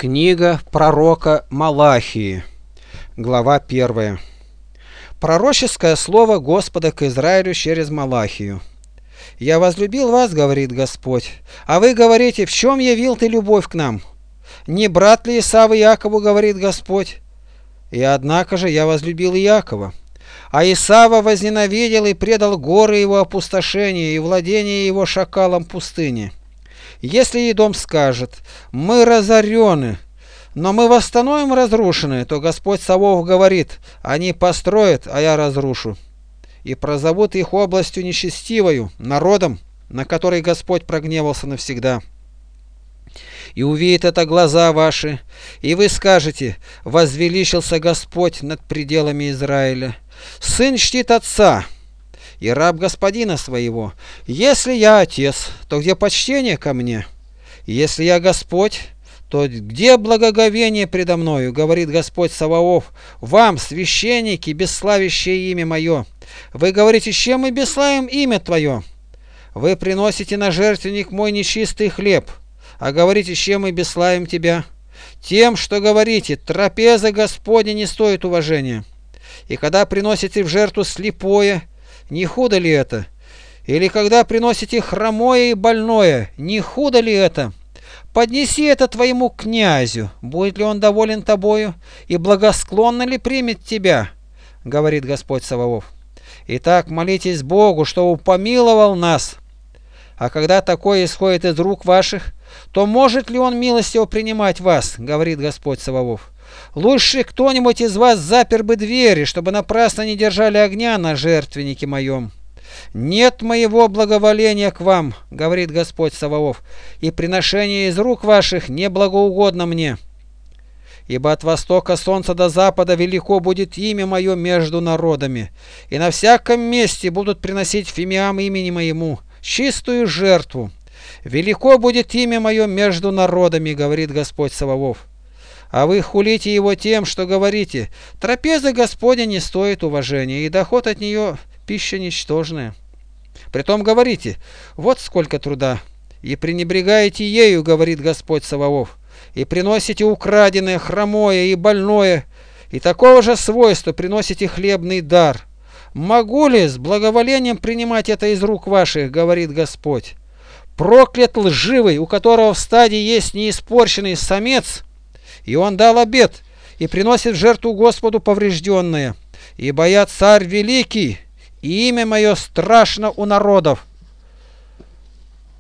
Книга пророка Малахии, глава 1. Пророческое слово Господа к Израилю через Малахию. «Я возлюбил вас, говорит Господь, а вы говорите, в чем явил ты любовь к нам? Не брат ли Исава Якову, говорит Господь? И однако же я возлюбил Иакова, а Исава возненавидел и предал горы его опустошения и владение его шакалам пустыни. Если Едом скажет, мы разорены, но мы восстановим разрушенное, то Господь Саваоф говорит, они построят, а я разрушу. И прозовут их областью нечестивою, народом, на который Господь прогневался навсегда. И увидят это глаза ваши, и вы скажете, возвеличился Господь над пределами Израиля. Сын чтит отца, и раб господина своего. Если я отец, то где почтение ко мне? Если я Господь, то где благоговение предо мною, говорит Господь Саваоф, вам, священники, бесславящие имя мое. Вы говорите, чем мы бесславим имя твое? Вы приносите на жертвенник мой нечистый хлеб, а говорите, чем мы бесславим тебя? Тем, что говорите, трапеза Господня не стоит уважения. И когда приносите в жертву слепое, не худо ли это? Или когда приносите хромое и больное, не худо ли это? Поднеси это твоему князю, будет ли он доволен тобою, и благосклонно ли примет тебя, говорит Господь Саваоф. Итак, молитесь Богу, чтобы помиловал нас. А когда такое исходит из рук ваших, то может ли он милостиво принимать вас, говорит Господь Саваоф. Лучше кто-нибудь из вас запер бы двери, чтобы напрасно не держали огня на жертвеннике моем. Нет моего благоволения к вам, говорит Господь Саваоф, и приношение из рук ваших не благоугодно мне. Ибо от востока солнца до запада велико будет имя мое между народами, и на всяком месте будут приносить фимиам имени моему, чистую жертву. Велико будет имя мое между народами, говорит Господь Саваоф. А вы хулите его тем, что говорите, трапеза Господня не стоит уважения, и доход от нее пища ничтожная. Притом говорите, вот сколько труда, и пренебрегаете ею, говорит Господь Саваоф, и приносите украденное, хромое и больное, и такого же свойства приносите хлебный дар. Могу ли с благоволением принимать это из рук ваших, говорит Господь? Проклят лживый, у которого в стаде есть неиспорченный самец, и он дал обет, и приносит в жертву Господу поврежденное. Ибо я царь великий, и имя мое страшно у народов.